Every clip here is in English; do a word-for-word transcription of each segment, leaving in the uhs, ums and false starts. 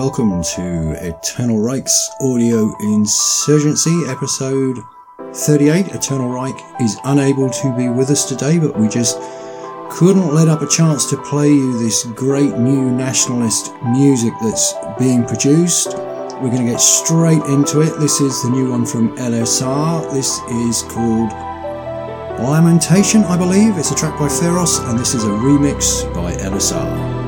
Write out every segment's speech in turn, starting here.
welcome to Eternal Reich's Audio Insurgency, episode thirty-eight. Eternal Reich is unable to be with us today, but we just couldn't let up a chance to play you this great new nationalist music that's being produced. We're going to get straight into it. This is the new one from L S R. This is called Lamentation, I believe. It's a track by Feroz, and this is a remix by L S R.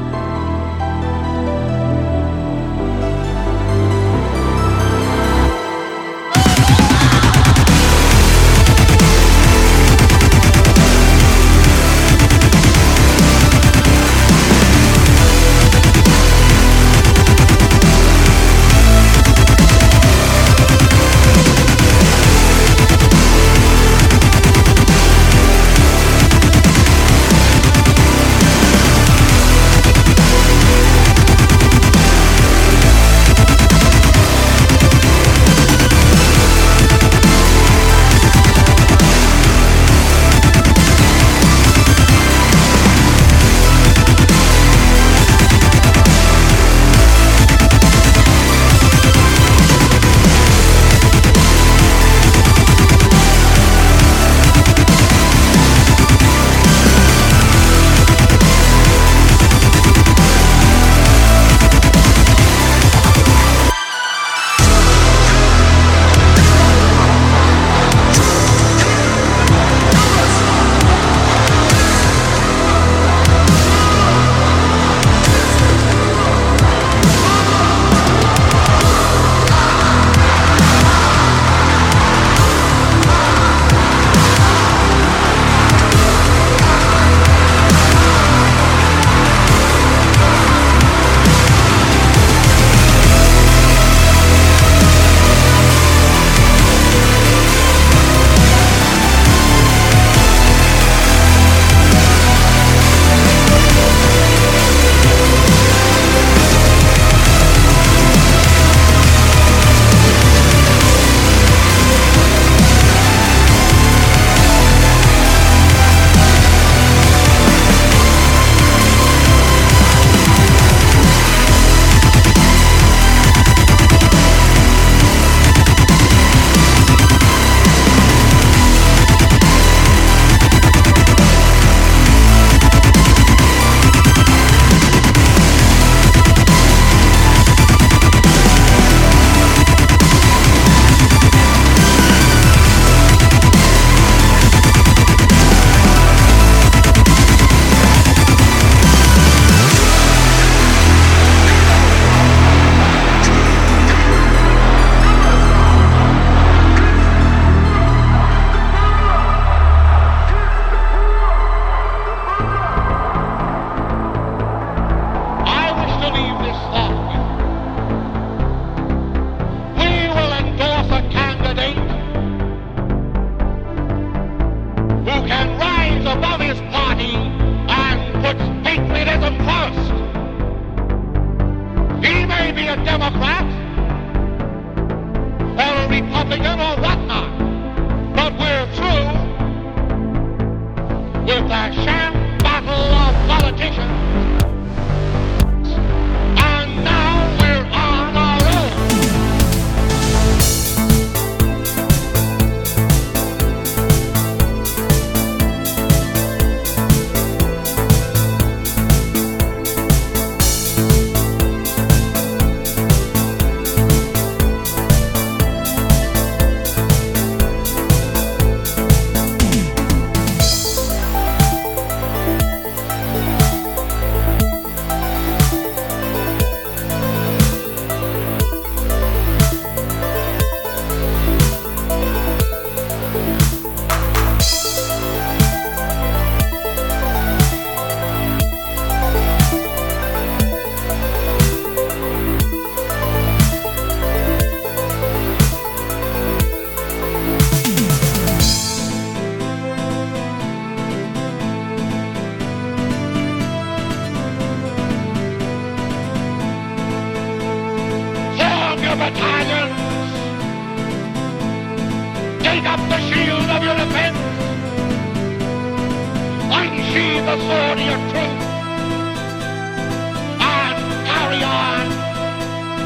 the sword of your truth and carry on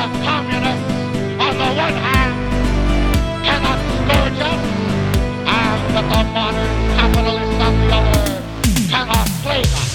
the communists on the one hand cannot scourge us, and that the modern capitalists on the other cannot plague us.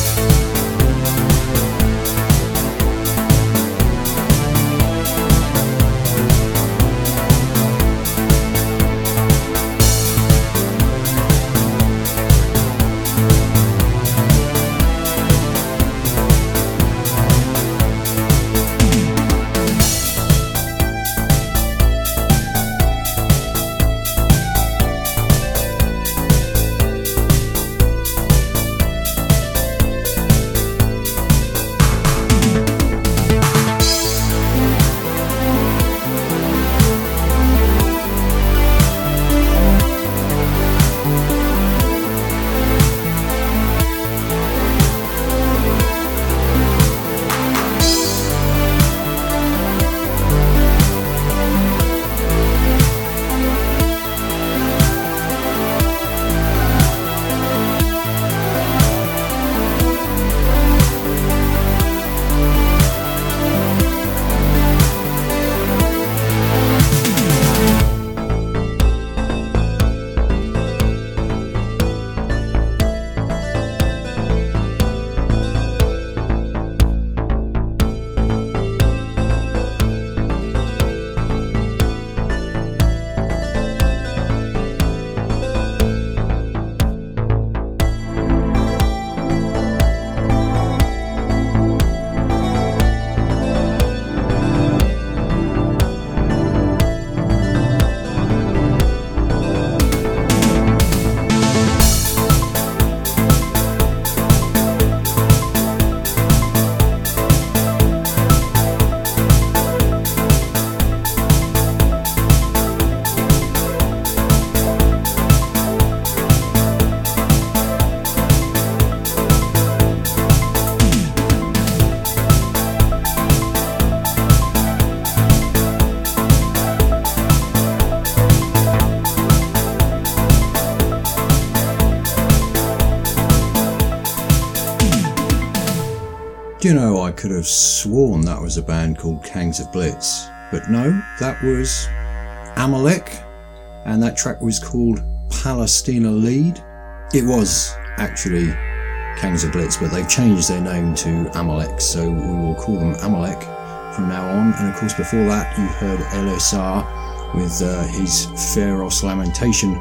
Do you know, I could have sworn that was a band called Kangs of Blitz, but no, that was Amalek, and that track was called Palestina Lead. It was actually Kangs of Blitz, but they've changed their name to Amalek, so we will call them Amalek from now on. And of course, before that, you heard L S R with uh, his Pharos Lamentation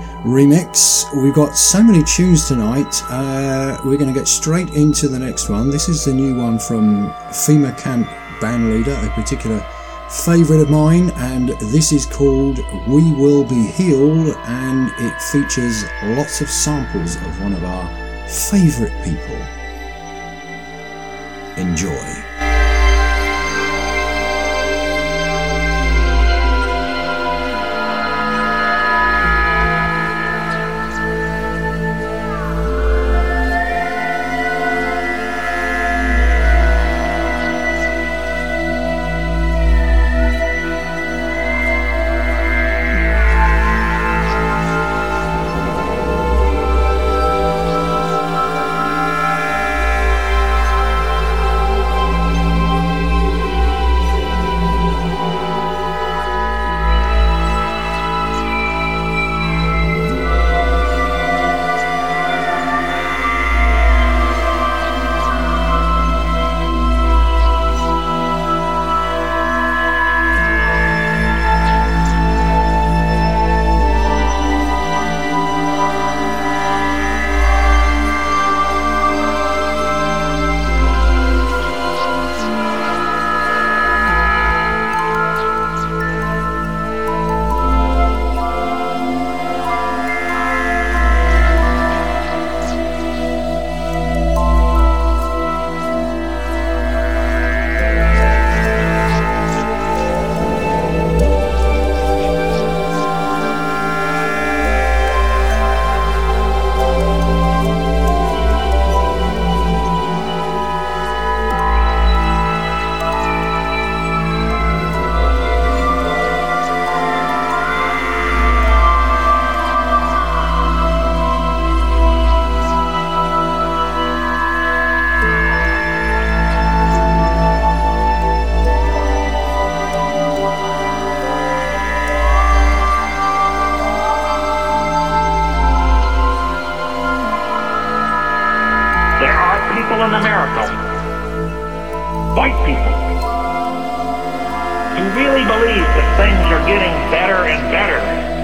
remix. We've got so many tunes tonight. Uh, we're going to get straight into the next one. This is the new one from FEMA Camp bandleader, a particular favourite of mine, and this is called We Will Be Healed, and it features lots of samples of one of our favourite people. Enjoy. people in America, white people, who really believe that things are getting better and better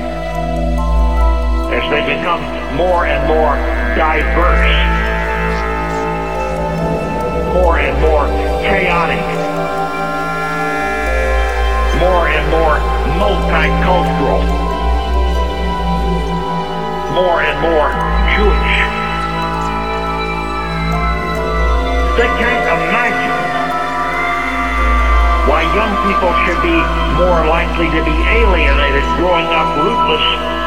as they become more and more diverse, more and more chaotic, more and more multicultural, more and more Jewish. They can't imagine why young people should be more likely to be alienated growing up rootless.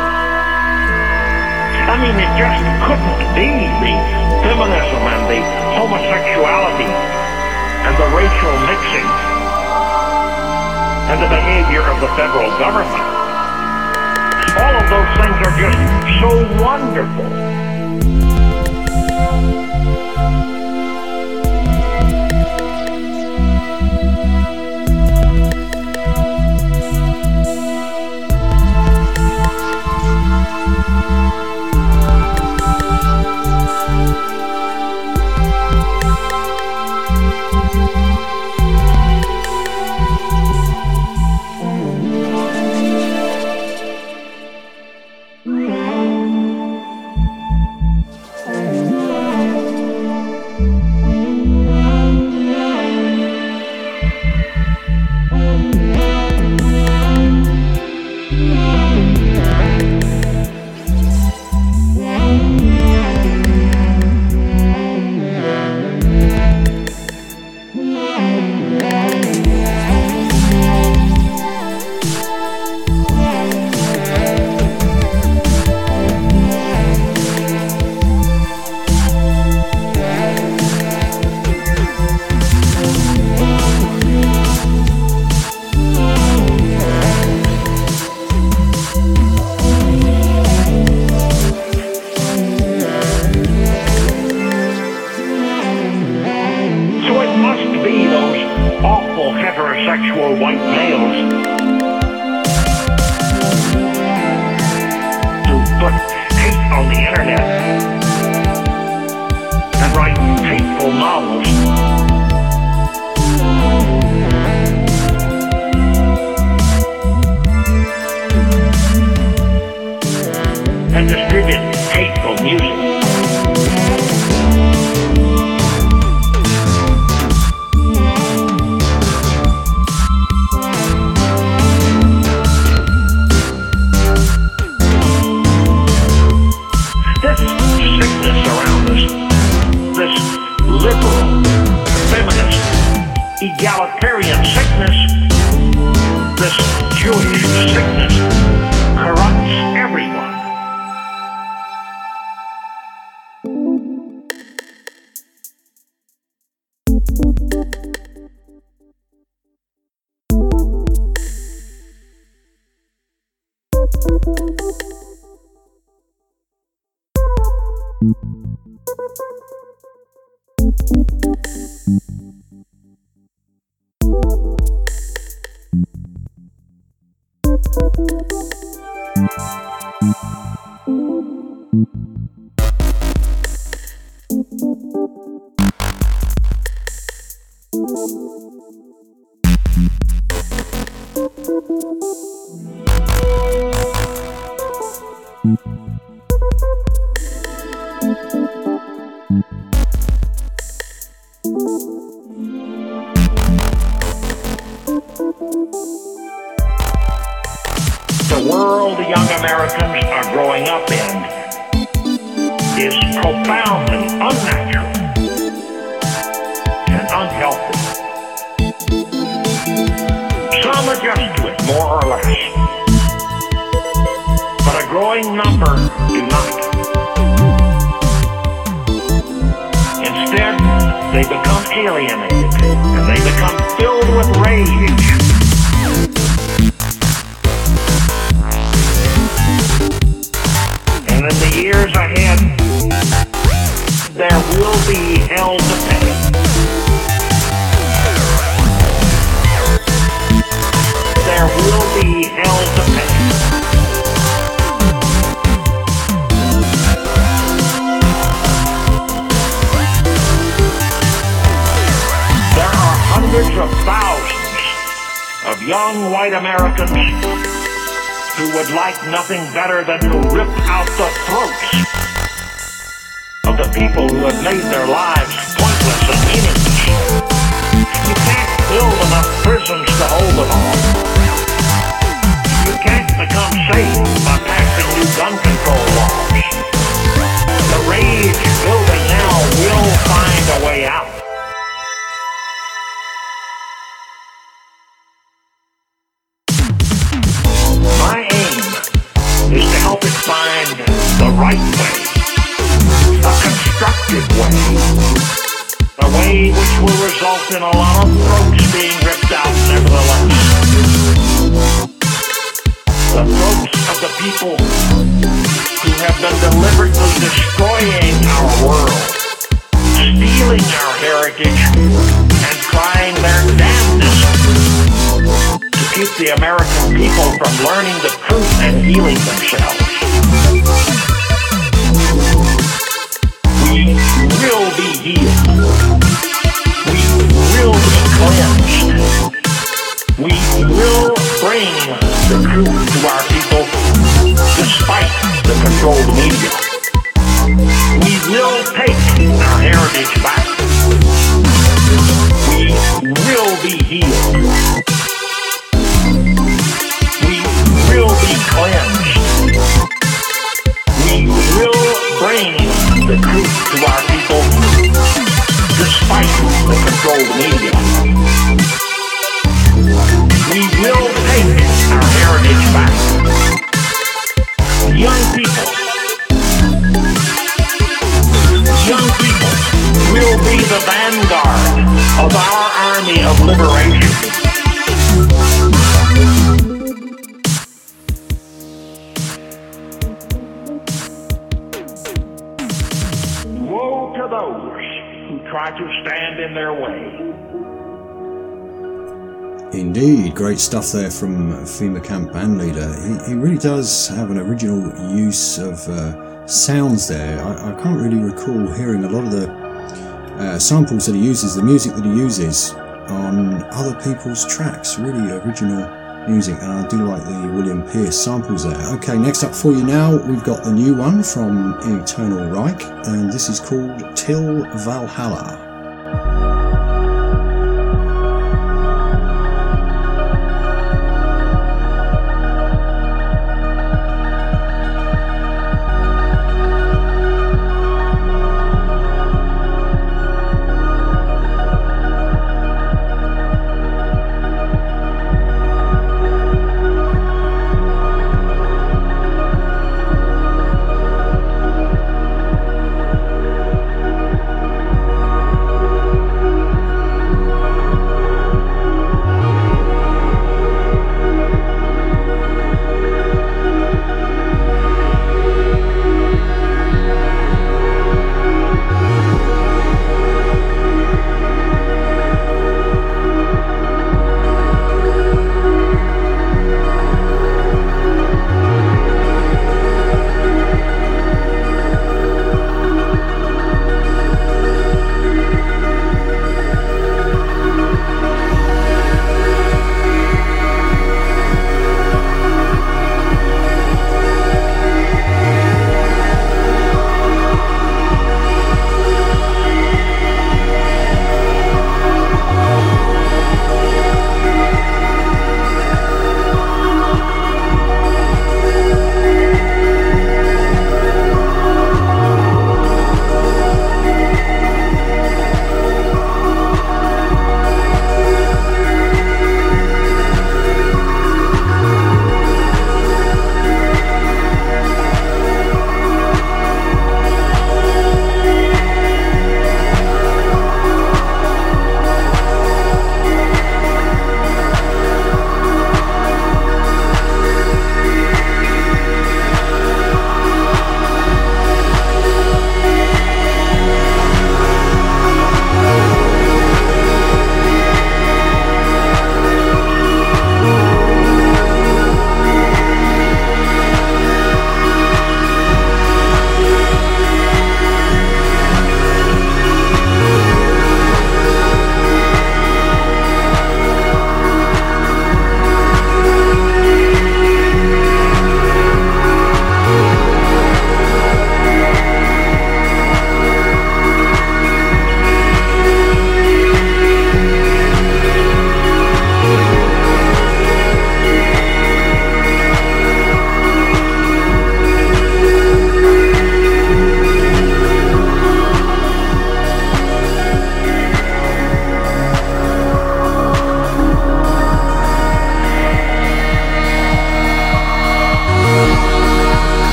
I mean, it just couldn't be the feminism and the homosexuality and the racial mixing and the behavior of the federal government. All of those things are just so wonderful. Heterosexual white males who put hate on the internet and write hateful novels and distribute hateful music. Egalitarian sickness, this Jewish sickness, corrupts everyone. The world young Americans are growing up in is profoundly unnatural and unhealthy. Some adjust to it more or less, but a growing number do not. Instead, they become alienated and they become filled with rage. And in the years ahead, there will be hell to pay. There will be hell to pay. young white Americans who would like nothing better than to rip out the throats of the people who have made their lives pointless and meaningless. You can't build enough prisons to hold them all. You can't become safe by passing new gun control laws. The rage building now will find a way out. My aim is to help it find the right way, a constructive way, a way which will result in a lot of throats being ripped out nevertheless. The throats of the people who have been deliberately destroying our world, stealing our heritage, and trying their damnedest to keep the American people from learning the truth and healing themselves. We will be healed. We will be cleansed. We will bring the truth to our people despite the controlled media. We will take our heritage back. We will be healed. We will be cleansed. We will bring the truth to our people despite the controlled media. We will take our heritage back. Young people, young people will be the vanguard of our army of liberation. Woe to those who try to stand in their way. Indeed, great stuff there from FEMA camp band leader. He, he really does have an original use of uh, sounds there. I, I can't really recall hearing a lot of the uh, samples that he uses, the music that he uses on other people's tracks. Really original music, and I do like the William Pierce samples there. Okay, next up for you now, we've got the new one from Eternal Reich, and this is called Till Valhalla.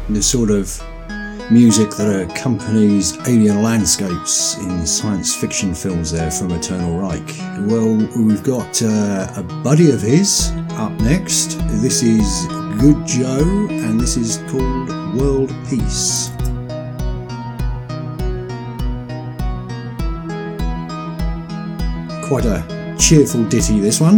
the sort of music that accompanies alien landscapes in science fiction films there from Eternal Reich. Well, we've got uh, a buddy of his up next. This is Good Joe, and this is called World Peace. Quite a cheerful ditty, this one.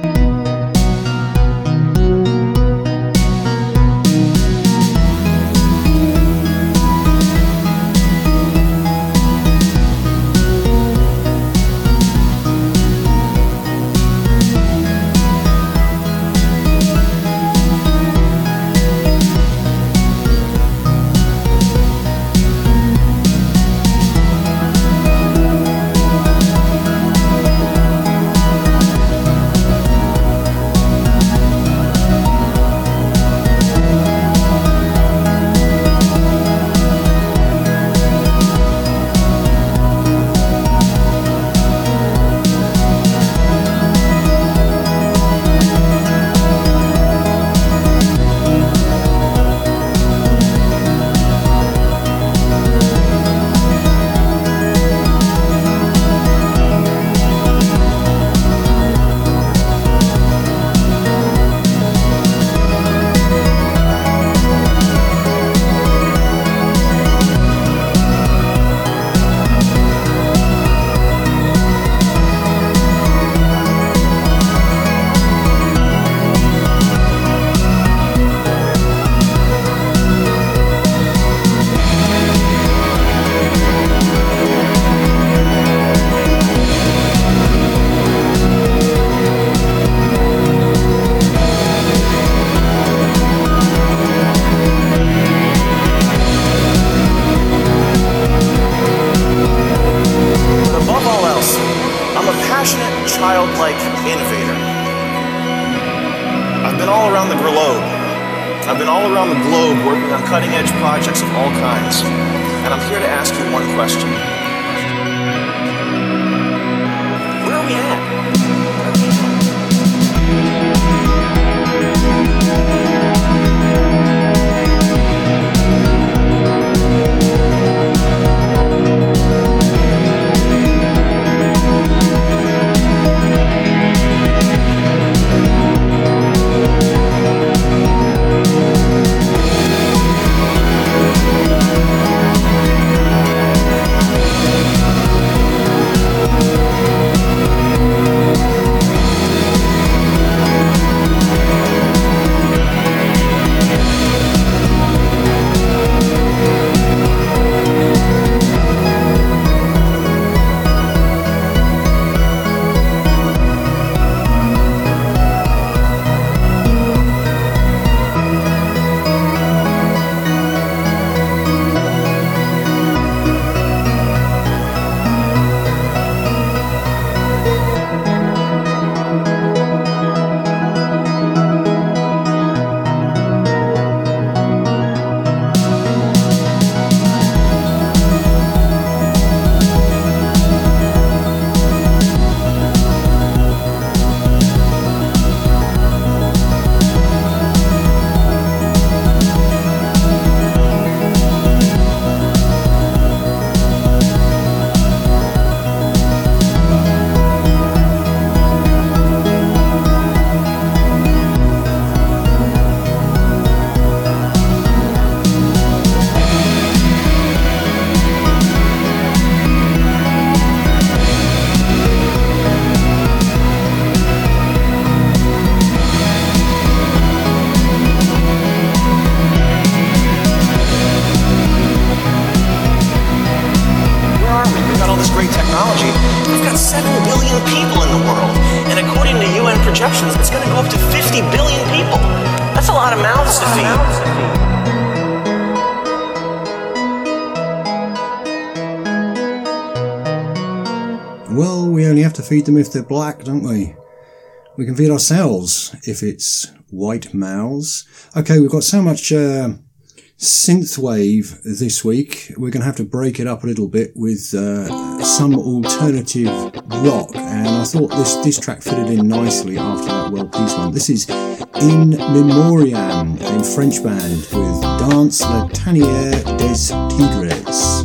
It's going to go up to fifty billion people. That's a lot of mouths to feed. Well, we only have to feed them if they're black, don't we? We can feed ourselves if it's white mouths. Okay, we've got so much uh, synthwave this week. We're going to have to break it up a little bit with uh, some alternative rock, and I thought this, this track fitted in nicely after that World Peace one. This is In Memoriam, a French band with France, La Tanière des Tigres.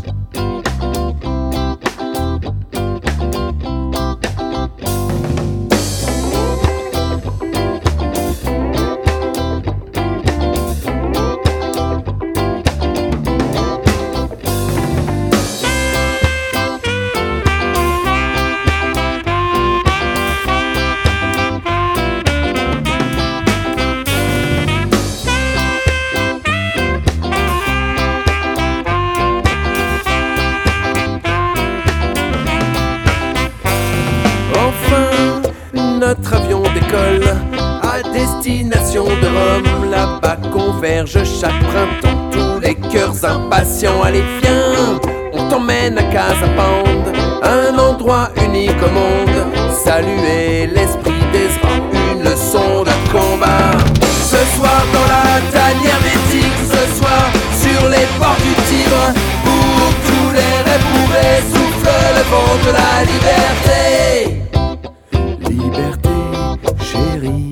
Notre avion décolle à destination de Rome. Là-bas convergent chaque printemps tous les cœurs impatients. Allez viens, on t'emmène à Casa Pound, un endroit unique au monde. Saluer l'esprit d'Ezra, une leçon de combat. Ce soir dans la tanière des tigres, ce soir sur les bords du Tibre, pour tous les réprouvés souffle le vent de la liberté. Liberté, chérie.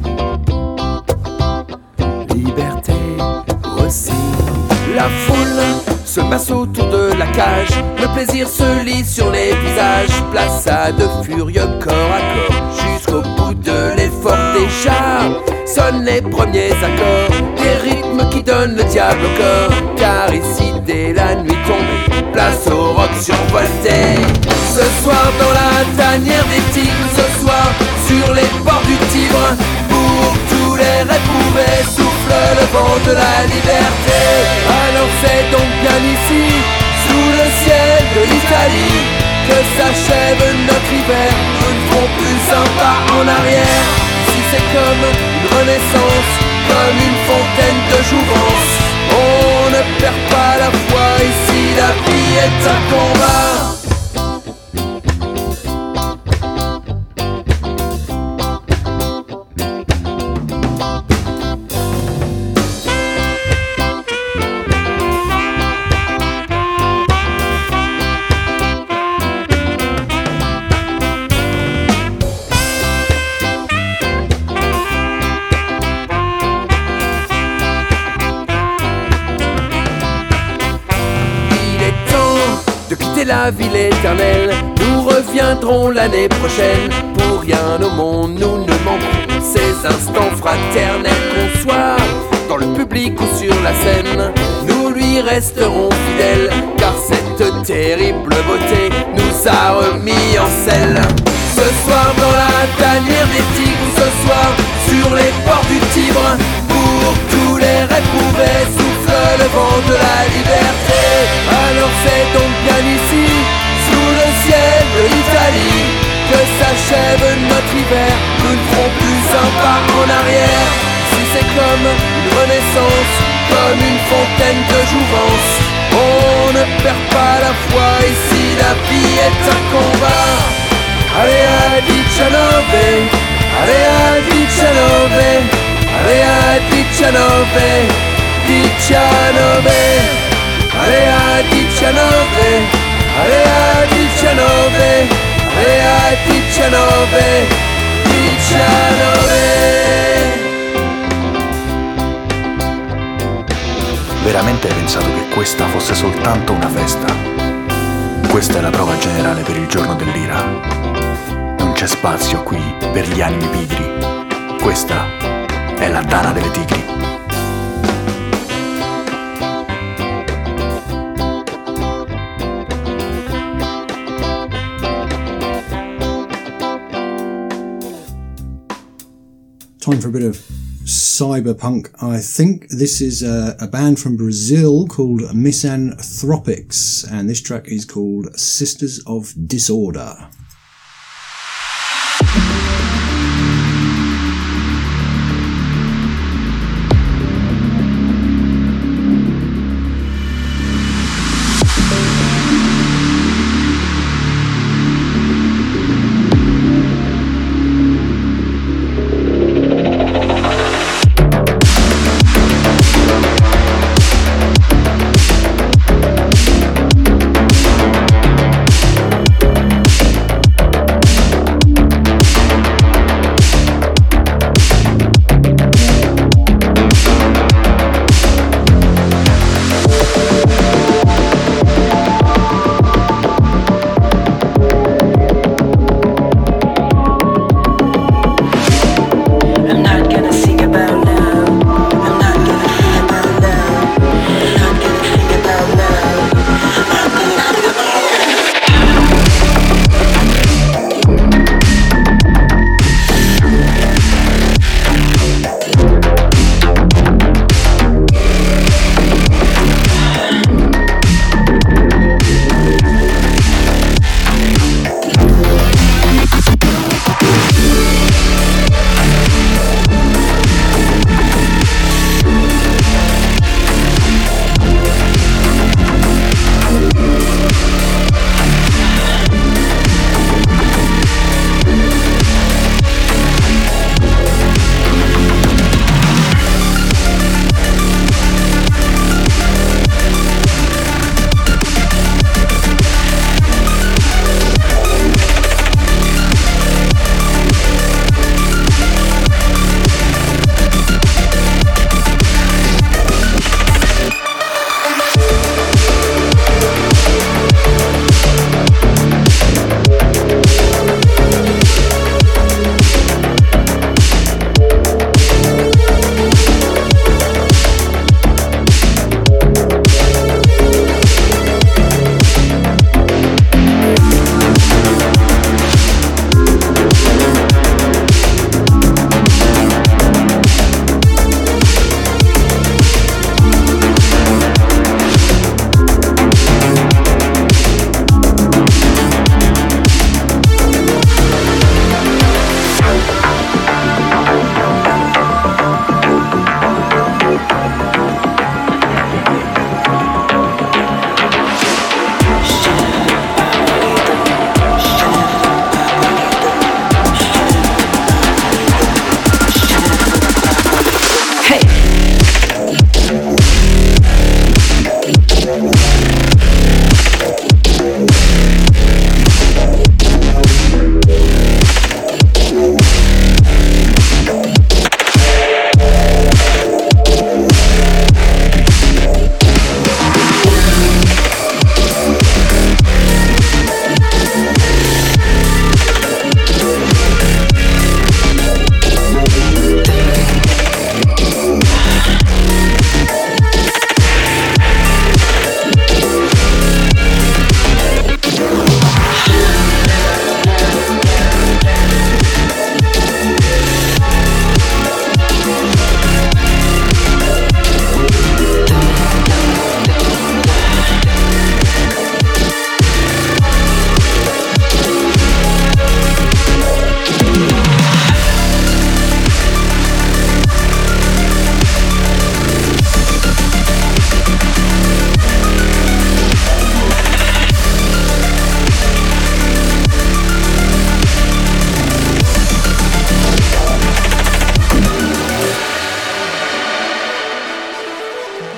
Liberté aussi. La foule se masse autour de la cage. Le plaisir se lit sur les visages. Place à de furieux corps à corps jusqu'au bout de l'effort. Déjà sonnent les premiers accords, des rythmes qui donnent le diable au corps. Car ici dès la nuit tombée, place au rock survolté. Ce soir dans la tanière des tigres, ce soir sur les bords du Tibre, pour tous les réprouvés souffle le vent de la liberté. Alors c'est donc bien ici, sous le ciel de l'Italie, que s'achève notre hiver. Nous ne ferons plus un pas en arrière. Ici c'est comme une renaissance, comme une fontaine de jouvence. On ne perd pas la foi, ici la vie est un combat. La ville éternelle, nous reviendrons l'année prochaine. Pour rien au monde nous ne manquerons ces instants fraternels. Qu'on soit dans le public ou sur la scène, nous lui resterons fidèles, car cette terrible beauté nous a remis en selle. Ce soir dans la tanière des tigres, ce soir sur les bords du Tibre, pour tous les réprouvés souffle le vent de la liberté. Alors c'est donc bien ici, sous le ciel de l'Italie, que s'achève notre hiver. Nous ne ferons plus un pas en arrière. Si c'est comme une renaissance, comme une fontaine de jouvence, on ne perd pas la foi, ici la vie est un combat. Allez à diciannove, allez à diciannove, allez à diciannove, diciannove, allez à diciannove, allez à diciannove, allez à diciannove, diciannove. Veramente hai pensato che questa fosse soltanto una festa? Questa è la prova generale per il giorno dell'ira. Non c'è spazio qui per gli animi pigri. Questa è la tana delle tigri. Time for a bit of cyberpunk. I think this is a, a band from Brazil called Misanthropics, and this track is called Sisters of Disorder.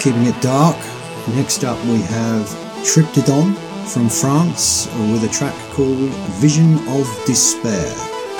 keeping it dark. Next up we have Triptydon from France with a track called Vision of Despair.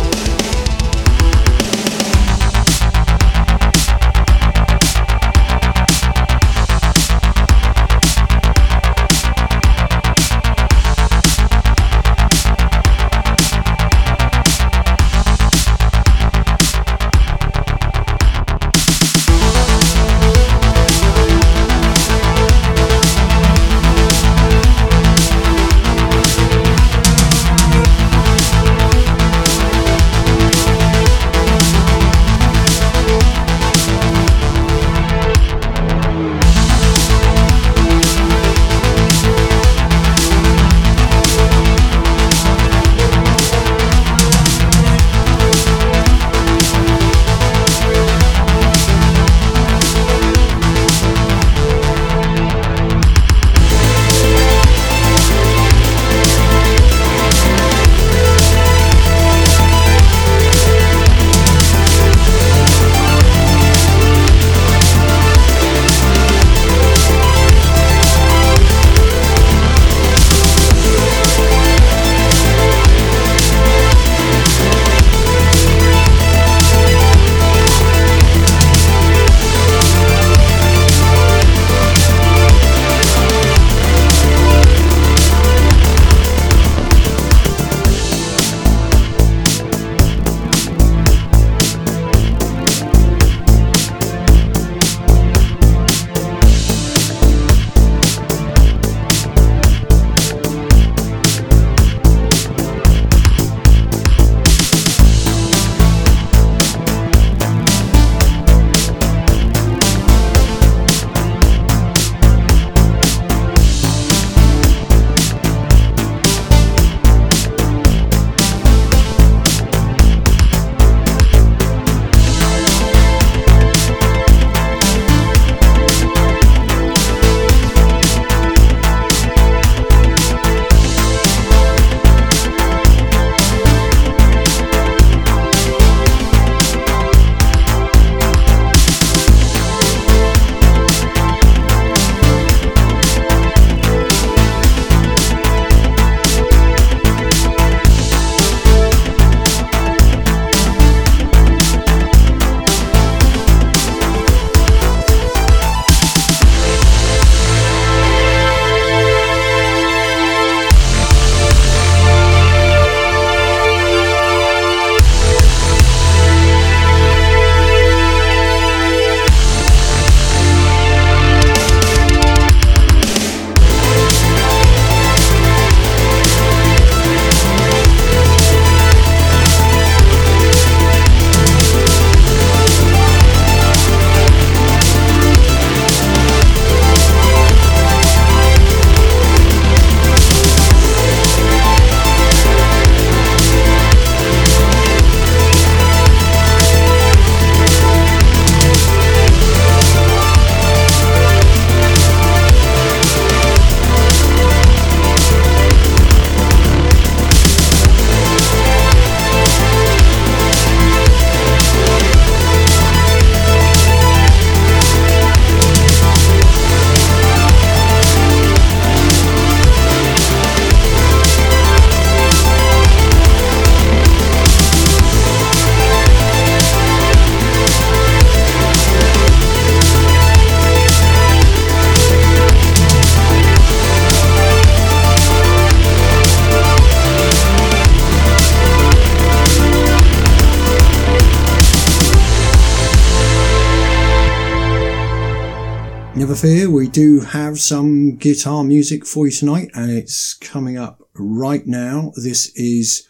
Never fear, we do have some guitar music for you tonight, and it's coming up right now. This is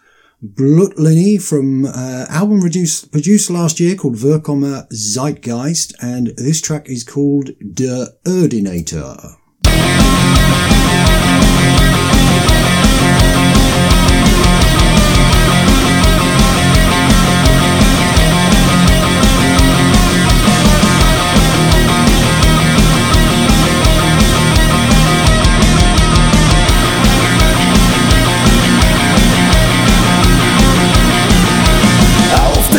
Blutlini from uh, album produced, produced last year called Willkommen Zeitgeist, and this track is called Der Ordinator.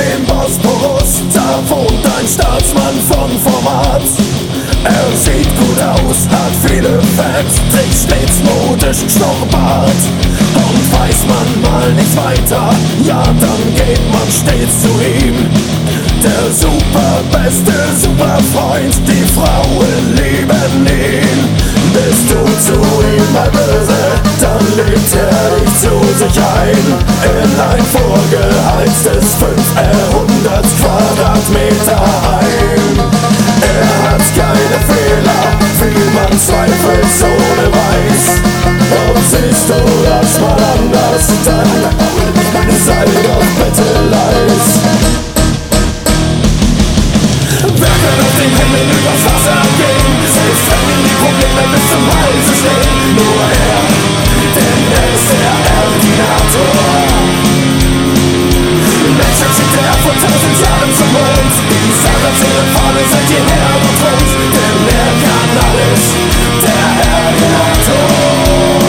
Wohnt ein Staatsmann von Format. Er sieht gut Fett, trägt stets modischen Schnurrbart. Und weiß man mal nichts weiter, ja dann geht man stets zu ihm. Der superbeste Superfreund, die Frauen lieben ihn. Bist du zu ihm mal böse, dann lädt er dich zu sich ein. In ein vorgeheiztes fünfhundert Quadratmeter Heim. Er hat keine Fehler, wie man zweifelsohne weiß. Und siehst du das mal anders, dann sei doch bitte leis. Wer kann auf den Himmel übers Wasser gehen? Selbst wenn ihm die Probleme bis zum Halse stehen. Nur er, denn er ist der Erdinator. Menschen schickt er vor tausend Jahren zum Mond. Die Sarazenen vorne seit jeher betont. Denn er kann alles, der Erdinator.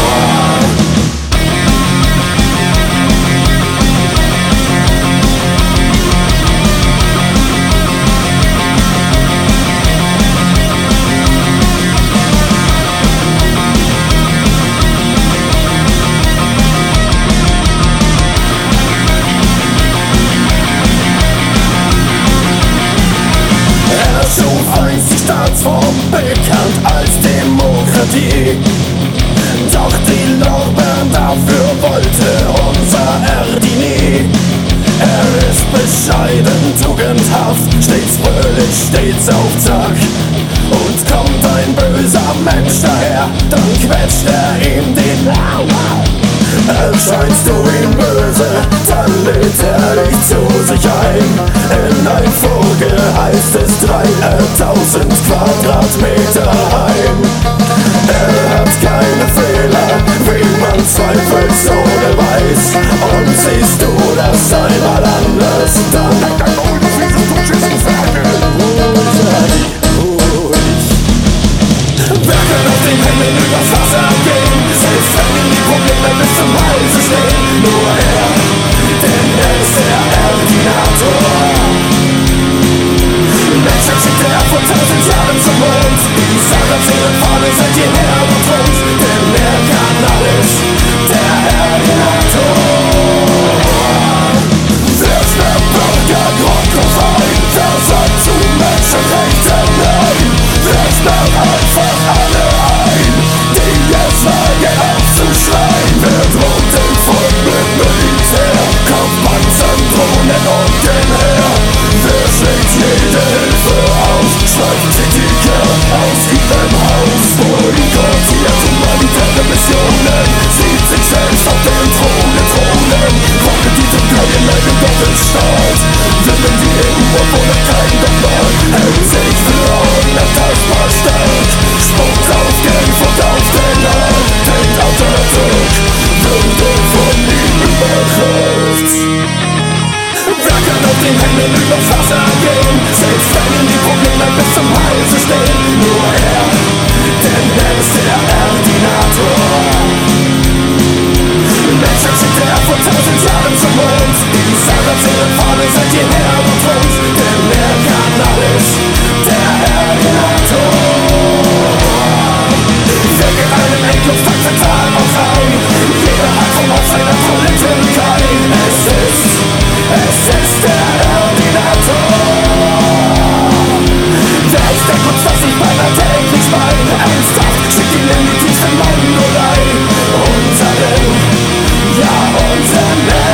Staatsform bekannt als Demokratie. Doch die Lorbeeren dafür wollte unser Erdi nie. Er ist bescheiden, tugendhaft, stets fröhlich, stets auf Zack. Und kommt ein böser Mensch daher, dann quetscht er ihm den Lauer. Erscheinst du ihm böse, dann lädt er dich zu sich ein. In ein vorgeheiztes dreitausend Quadratmeter Heim. Er hat keine Fehler, wie man zweifelsohne weiß. Und siehst du das einmal anders, dann wer kann auf den Himmel übers Wasser gehen? Selbst wenn ihm die Probleme bis zum Halse stehen. Nur er, denn er ist der Erdinator. Menschen schickt er vor tausend Jahren zum Mond. Die Sarazenen vorne seit jeher betont. Denn er kann alles, der Erdinator. Wer schnappt Bürger grundlos ein? Wer sagt zu Menschenrechten nein? Wer sperrt einfach alle ein, die jetzt wagen aufzuschreien? Wer droht den Volk mit Militär, Kampfpanzern, Drohnen und den Heer? Wer schlägt jede Hilfe aus, schreibt Kritiker aus ihrem Haus? Boykottiert humanitäre Missionen, sieht sich selbst auf den Thron thronen. Wollen die Türkei in einem Doppelstaat, willen die E U, obwohl er kein Dogma hält sich für unertastbar stark. Spuckt auf Genf und auf den Haag, denkt Atatürk, würde von ihm überkraft. Wer kann auf den Himmel übers Wasser gehen? Selbst wenn ihm die Probleme bis zum Halse stehen. Nur er, denn er ist der Erdinator. Menschen schickt er vor tausend Jahren zum Mond. Die Sarazenen vorne seit jeher betont. Denn er kann alles, der Erdinator. Wer geht einem Endlustag für Tag auf ein? Jeder hat vom Ort seiner Politikerei. Es ist, es ist der Erdinator. Wer ist der Kunst, das ich beinahe täglich meine? Ernsthaft, schickt ihn in die tiefste Mongolei. Unter den, ja unter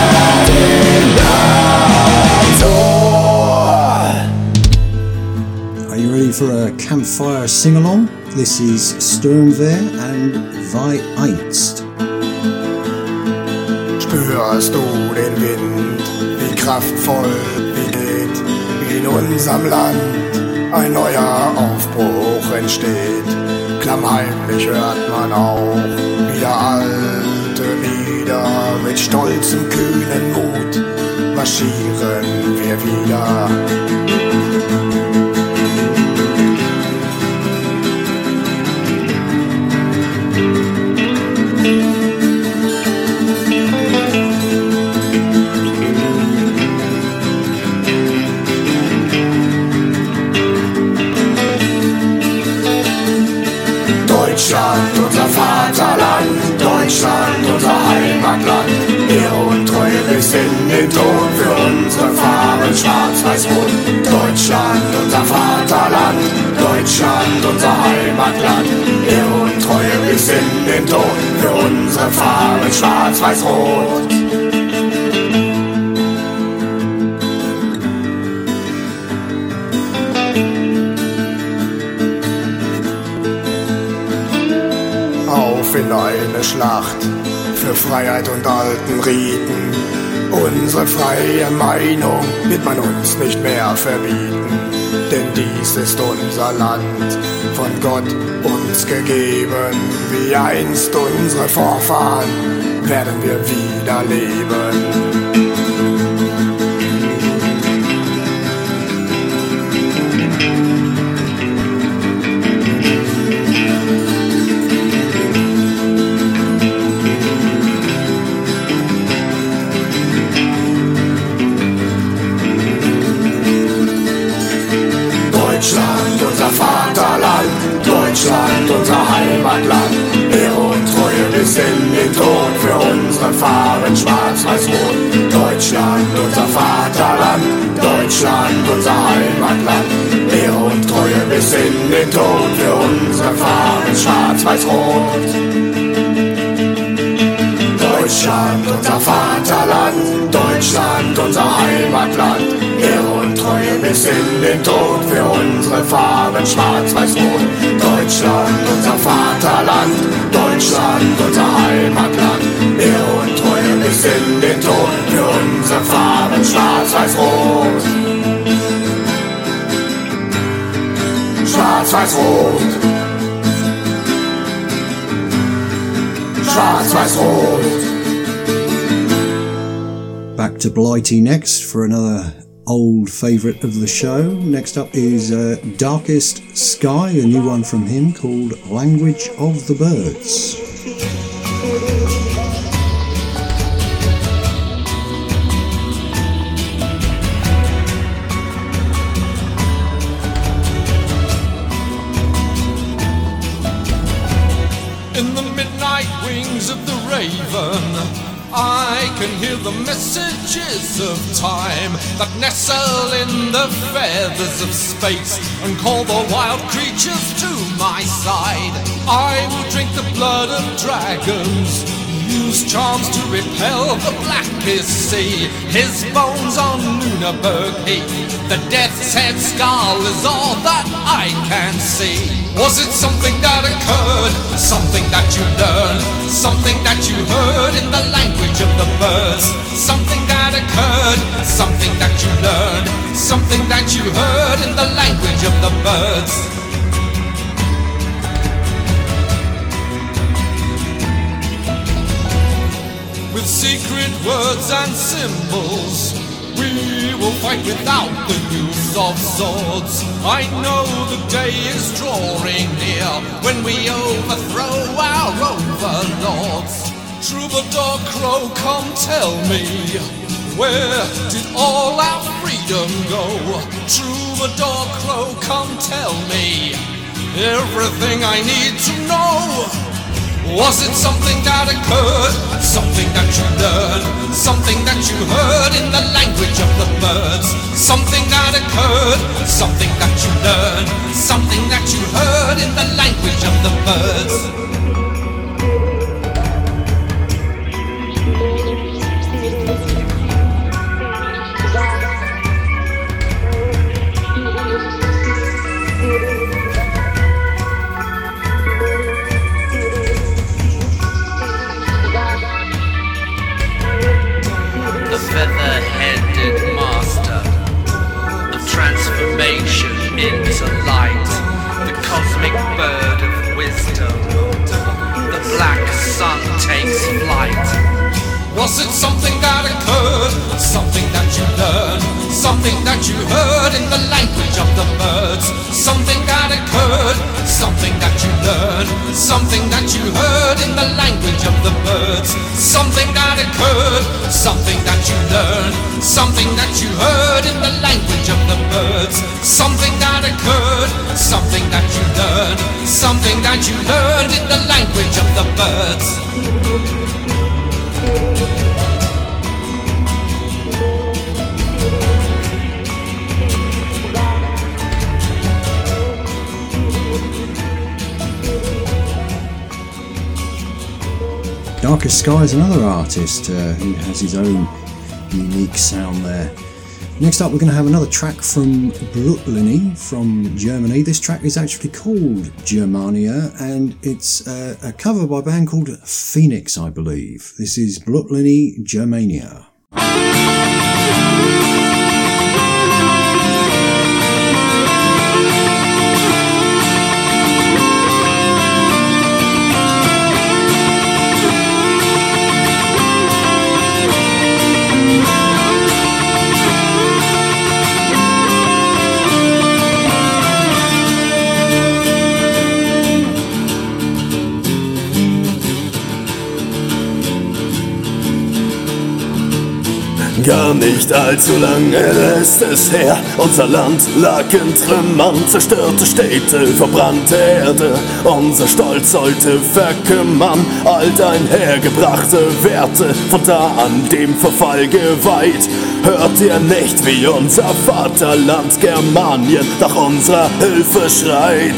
Erdinator. Are you ready for a campfire sing-along? This is Sturmwehr and Vi Einst. Spürst du den Wind, wie kraftvoll, wie geht, wie in unserem Land ein neuer Aufbruch entsteht. Klammheimlich hört man auch wieder alte Lieder, mit stolzem, kühnen Mut marschieren wir wieder. Deutschland, unser Vaterland, Deutschland, unser Heimatland. Ehre und Treue bis in den Tod, für unsere Farben schwarz-weiß-rot. Deutschland, unser Vaterland, Deutschland, unser Heimatland. Ehre und Treue bis in den Tod, für unsere Farben schwarz-weiß-rot. Auf in eine Schlacht für Freiheit und alten Riten. Unsere freie Meinung wird man uns nicht mehr verbieten. Denn dies ist unser Land, von Gott uns gegeben. Wie einst unsere Vorfahren werden wir wieder leben. Deutschland, unser Vaterland, Deutschland, unser Heimatland. Ehre und Treue bis in den Tod, für unsere Farben schwarz-weiß-rot. Deutschland, unser Vaterland, Deutschland, unser Heimatland. Ehre und Treue bis in den Tod, für unsere Farben schwarz-weiß-rot. Deutschland, unser Vaterland, Deutschland, unser Heimatland. Ehre und Treue bis in den Tod, für unsere Farben schwarz-weiß-rot. Deutschland, unser Vaterland, Deutschland, unser Heimatland. Ehre und Treue bis in den Tod, für unsere Farben schwarz-weiß-rot. Schwarz-weiß-rot. Schwarz-weiß-rot. Back to Blighty next for another old favourite of the show. Next up is uh, Darkest Sky, a new one from him called Language of the Birds. In the midnight wings of the raven, I can hear the messages of time that nestle in the feathers of space and call the wild creatures to my side. I will drink the blood of dragons, use charms to repel the blackest sea. His bones on Nunavut heap, the death's head skull is all that I can see. Was it something that occurred, something that you learned, something that you heard in the language of the birds? Something that occurred, something that you learned, something that you heard in the language of the birds. With secret words and symbols, we will fight without the use of swords. I know the day is drawing near when we overthrow our overlords. Troubadour Crow, come tell me, where did all our freedom go? Troubadour Crow, come tell me everything I need to know. Was it something that occurred, something that you learned, something that you heard in the language of the birds? Something that occurred, something that you learned, something that you heard in the language of the birds. Feather-headed master of transformation into light, the cosmic bird of wisdom, the black sun takes flight. Was it something that occurred, something that you learned, something that you heard in the language of the birds? Something that occurred, something that you learned, something that you heard in the the language of the birds. Something that occurred, something that you learned, something that you heard in the language of the birds. Something that occurred, something that you learned, something that you learned in the language of the birds. Darkest Sky is another artist uh, who has his own unique sound there. Next up, we're going to have another track from Blutlini from Germany. This track is actually called Germania, and it's uh, a cover by a band called Phoenix, I believe. This is Blutlini Germania. Gar nicht allzu lange ist es her, unser Land lag in Trümmern, zerstörte Städte, verbrannte Erde. Unser Stolz sollte verkümmern, all dein hergebrachte Werte, von da an dem Verfall geweiht. Hört ihr nicht, wie unser Vaterland Germanien nach unserer Hilfe schreit?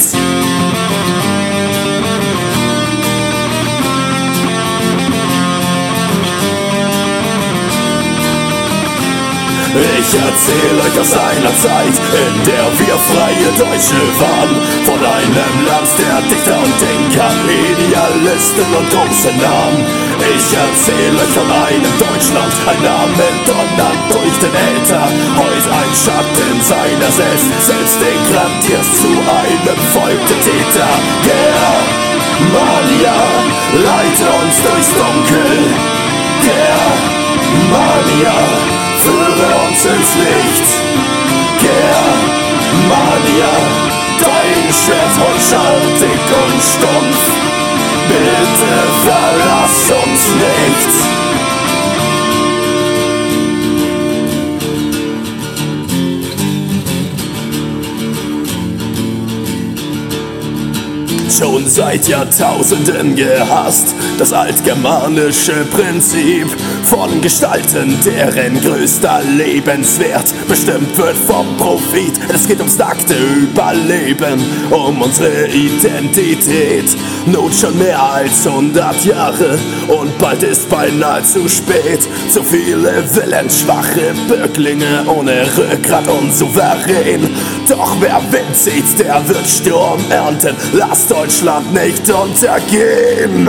Ich erzähl euch aus einer Zeit, in der wir freie Deutsche waren. Von einem Land der Dichter und Denker, Idealisten und große Namen. Ich erzähl euch von einem Deutschland, ein Name donnert durch den Äther. Heute ein Schatten seiner selbst, selbst degradiert zu einem Volk der Täter. Germania, leite uns durchs Dunkel. Germania, führe uns ins Licht. Germania, dein Schwert heute schaltig und stumpf. Bitte verlass uns nicht. Schon seit Jahrtausenden gehasst, das altgermanische Prinzip von Gestalten, deren größter Lebenswert bestimmt wird vom Profit. Es geht ums nackte Überleben, um unsere Identität. Not schon mehr als hundert Jahre und bald ist beinahe zu spät. Zu viele willensschwache Böcklinge ohne Rückgrat und souverän. Doch wer Wind sieht, der wird Sturm ernten. Lasst Deutschland nicht untergehen.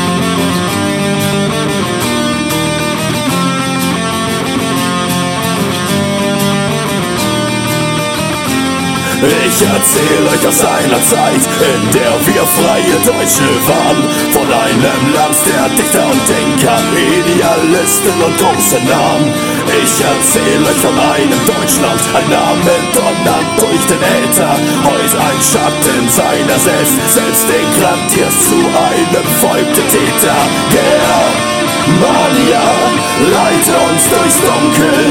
Ich erzähl euch aus einer Zeit, in der wir freie Deutsche waren. Von einem Land der Dichter und Denker, Idealisten und große Namen. Ich erzähl euch von einem Deutschland, ein Name donnert durch den Äther. Heute ein Schatten seiner selbst, selbst degradiert zu einem Volk der Täter. Germania, leite uns durchs Dunkel.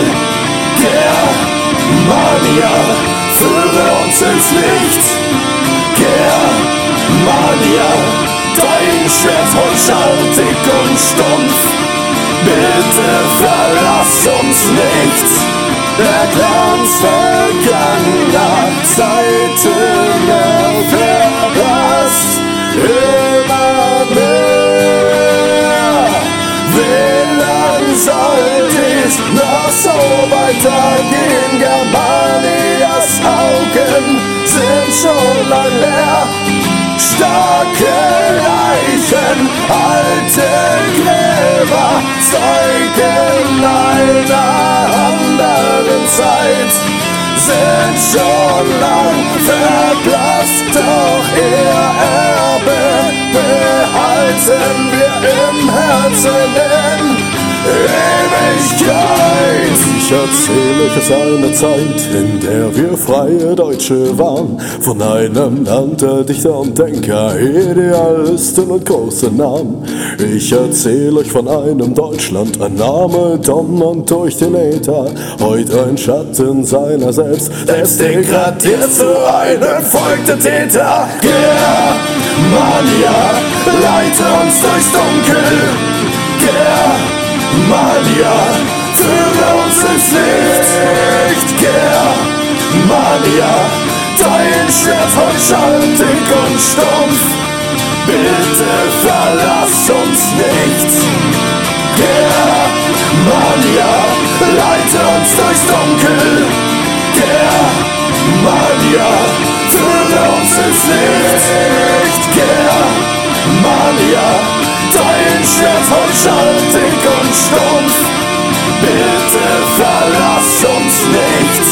Germania, führe uns ins Licht. Germania, dein Schwert heute schaltig und stumpf. Bitte verlass uns nicht. Der Glanz vergangener Zeiten verblasst immer mehr. Wie lang soll dies noch so weitergehen? Germanias Augen sind schon lang leer. Starke Leichen, alte Gräber, Zeugen einer anderen Zeit, sind schon lang verblasst, doch ihr Erbe behalten wir im Herzen, denn Ewigkeit. Ich erzähle euch aus einer Zeit, in der wir freie Deutsche waren, von einem Land der Dichter und Denker, Idealisten und große Namen. Ich erzähle euch von einem Deutschland, ein Name donnernd durch den Äther, heute ein Schatten seiner selbst, selbst degradiert zu einem Volk der Täter. Germania, leite uns durchs Dunkel. Germania, führe uns ins Licht. Germania, dein Schwert von schaltig und stumpf. Bitte verlass uns nicht. Germania, leite uns durchs Dunkel. Germania, führe uns ins Licht. Germania, dein Schwert von schaltig und stumpf. Bitte verlass uns nicht.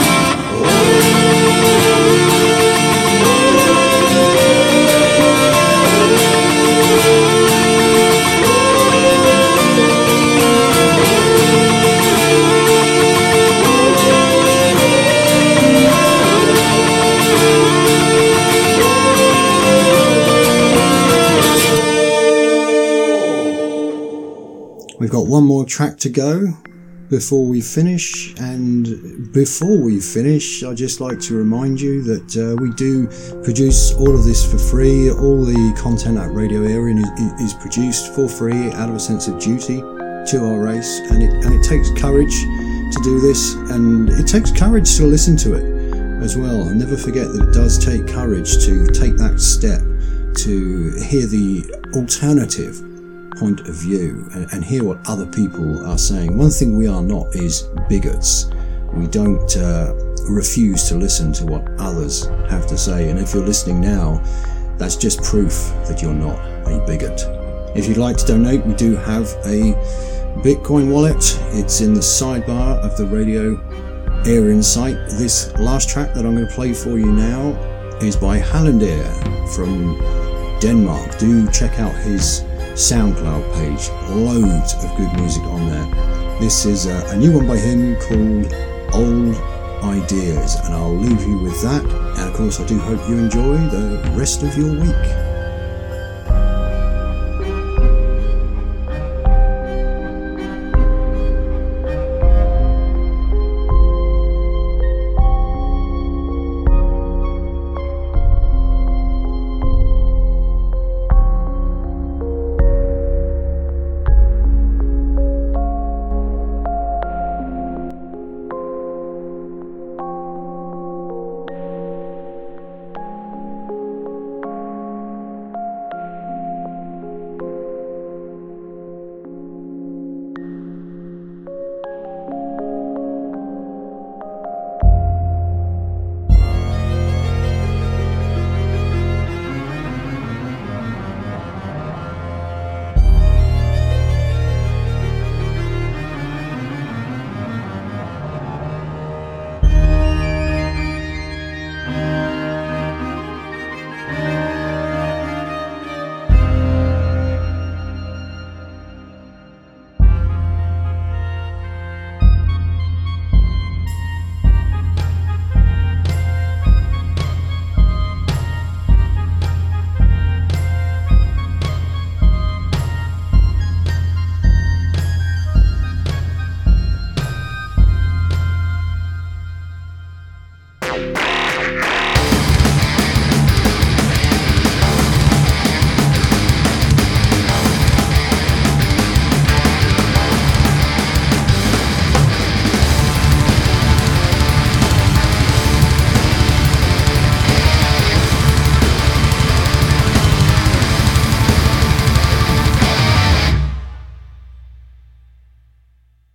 We've got one more track to go before we finish, and before we finish I'd just like to remind you that uh, we do produce all of this for free. All the content at Radio Erin is, is produced for free out of a sense of duty to our race, and it, and it takes courage to do this, and it takes courage to listen to it as well. And never forget that it does take courage to take that step to hear the alternative point of view and, and hear what other people are saying. One thing we are not is bigots. We don't uh, refuse to listen to what others have to say, and if you're listening now, that's just proof that you're not a bigot. If you'd like to donate, we do have a Bitcoin wallet. It's in the sidebar of the Radio Erin site. This last track that I'm going to play for you now is by Hallandir from Denmark. Do check out his SoundCloud page, loads of good music on there. This is a, a new one by him called Old Ideas, and I'll leave you with that. And of course I do hope you enjoy the rest of your week.